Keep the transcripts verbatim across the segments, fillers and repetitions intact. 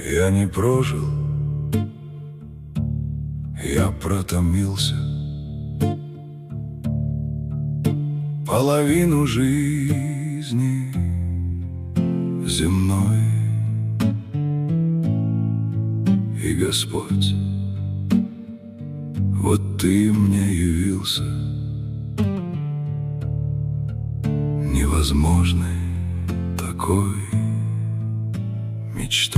Я не прожил, я протомился половину жизни земной. И Господь, вот Ты мне явился невозможной такой мечтой.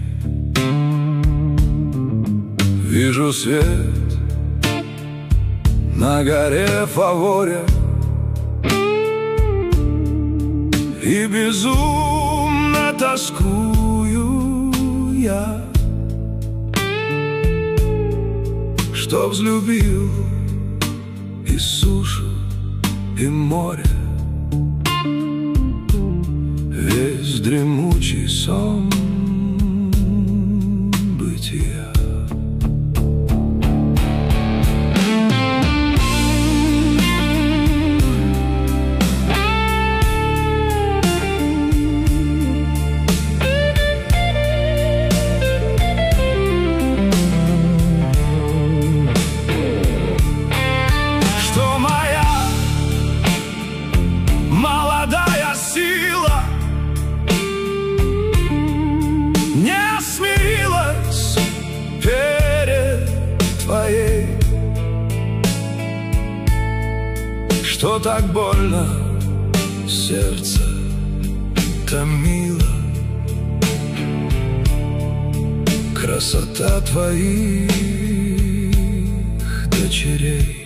Вижу свет на горе Фаворе, и безумно тоскую я, что взлюбил и сушу, и море, весь дремучий сон бытия. Что так больно сердце томило, красота твоих дочерей.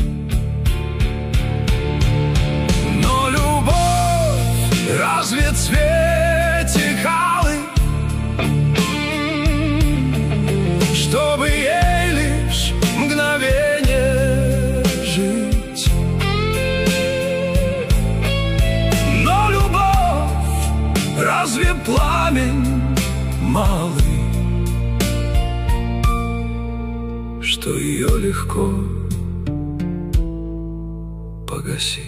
Но любовь разве цветик алый, чтобы ей лишь мгновение жить? Разве пламень малый, что ее легко погасить?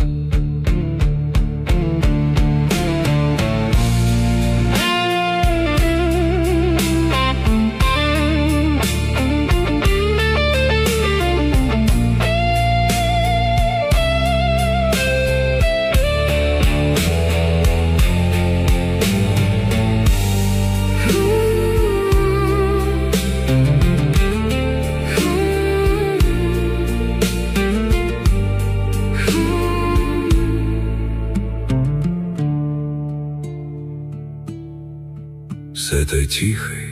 С этой тихой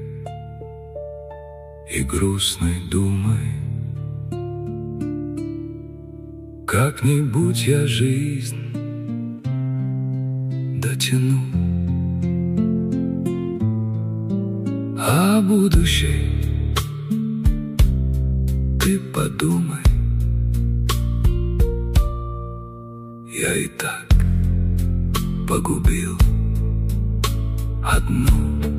и грустной думой как-нибудь я жизнь дотяну, а будущей ты подумай, я и так погубил одну.